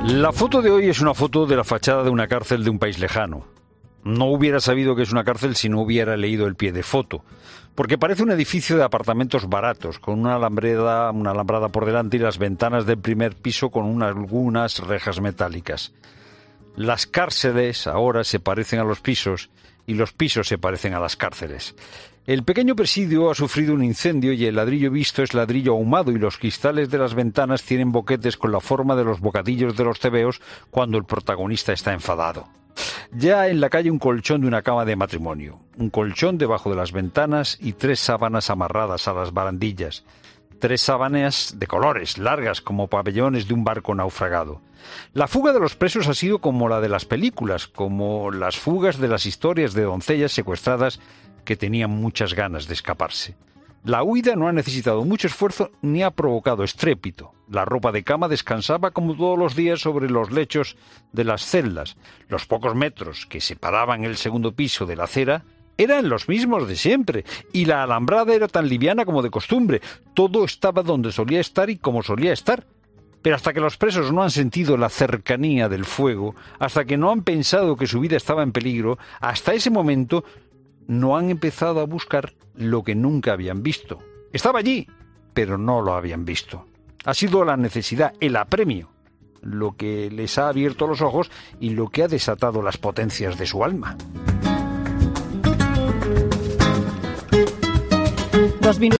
La foto de hoy es una foto de la fachada de una cárcel de un país lejano. No hubiera sabido que es una cárcel si no hubiera leído el pie de foto, porque parece un edificio de apartamentos baratos, con una alambrada por delante y las ventanas del primer piso con algunas rejas metálicas. Las cárceles ahora se parecen a los pisos y los pisos se parecen a las cárceles. El pequeño presidio ha sufrido un incendio y el ladrillo visto es ladrillo ahumado y los cristales de las ventanas tienen boquetes con la forma de los bocadillos de los tebeos cuando el protagonista está enfadado. Ya en la calle un colchón de una cama de matrimonio, un colchón debajo de las ventanas y 3 sábanas amarradas a las barandillas. 3 sábanas de colores, largas como pabellones de un barco naufragado. La fuga de los presos ha sido como la de las películas, como las fugas de las historias de doncellas secuestradas que tenían muchas ganas de escaparse. La huida no ha necesitado mucho esfuerzo ni ha provocado estrépito. La ropa de cama descansaba como todos los días sobre los lechos de las celdas. Los pocos metros que separaban el segundo piso de la acera eran los mismos de siempre, y la alambrada era tan liviana como de costumbre. Todo estaba donde solía estar y como solía estar. Pero hasta que los presos no han sentido la cercanía del fuego, hasta que no han pensado que su vida estaba en peligro, hasta ese momento no han empezado a buscar lo que nunca habían visto. Estaba allí, pero no lo habían visto. Ha sido la necesidad, el apremio, lo que les ha abierto los ojos y lo que ha desatado las potencias de su alma.